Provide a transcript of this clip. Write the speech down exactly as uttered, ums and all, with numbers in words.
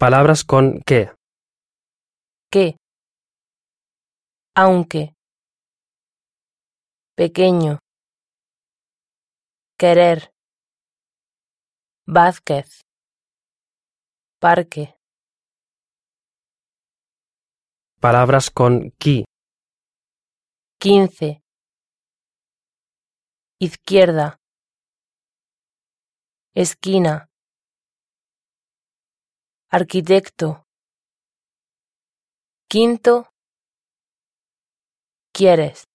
Palabras con que. Que. Aunque. Pequeño. Querer. Vázquez. Parque. Palabras con qui. Quince. Izquierda. Esquina. Arquitecto. Quinto. Quieres.